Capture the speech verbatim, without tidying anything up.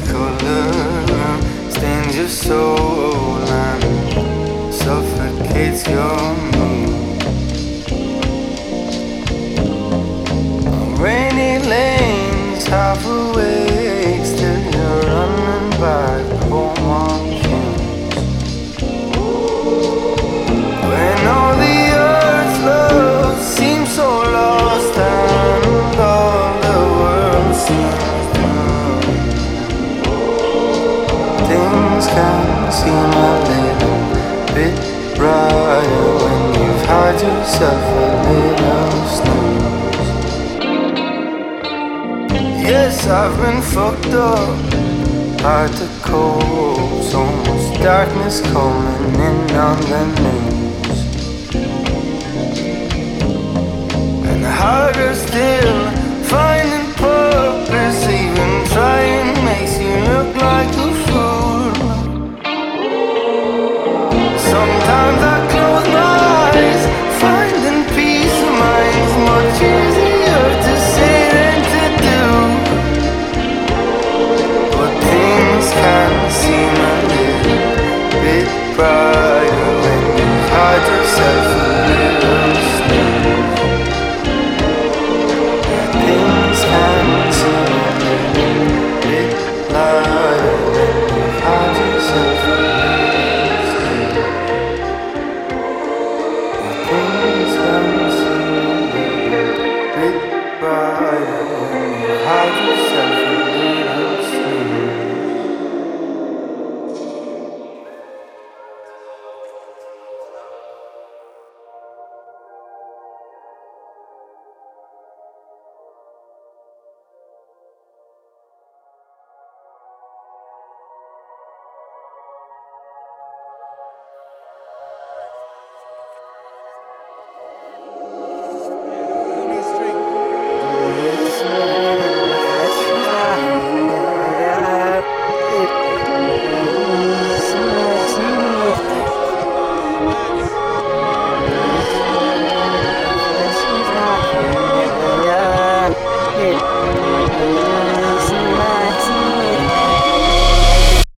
color stains your soul and suffocates your mood. Rainy lanes, half awake, still you're running back home on fumes. When all the earth's love seems so lost and all the world seems done, things can seem a little bit brighter when you've had yourself a little snooze. Yes, I've been fucked up, hard to cope, so much darkness coming in on the news. And harder still, finding purpose, even trying makes you look like a fool. Sometimes I close my eyes, finding peace of mind's much easier to say than to do. But things can seem a little bit brighter when you've had yourself a little snooze. Things can seem a little bit lighter.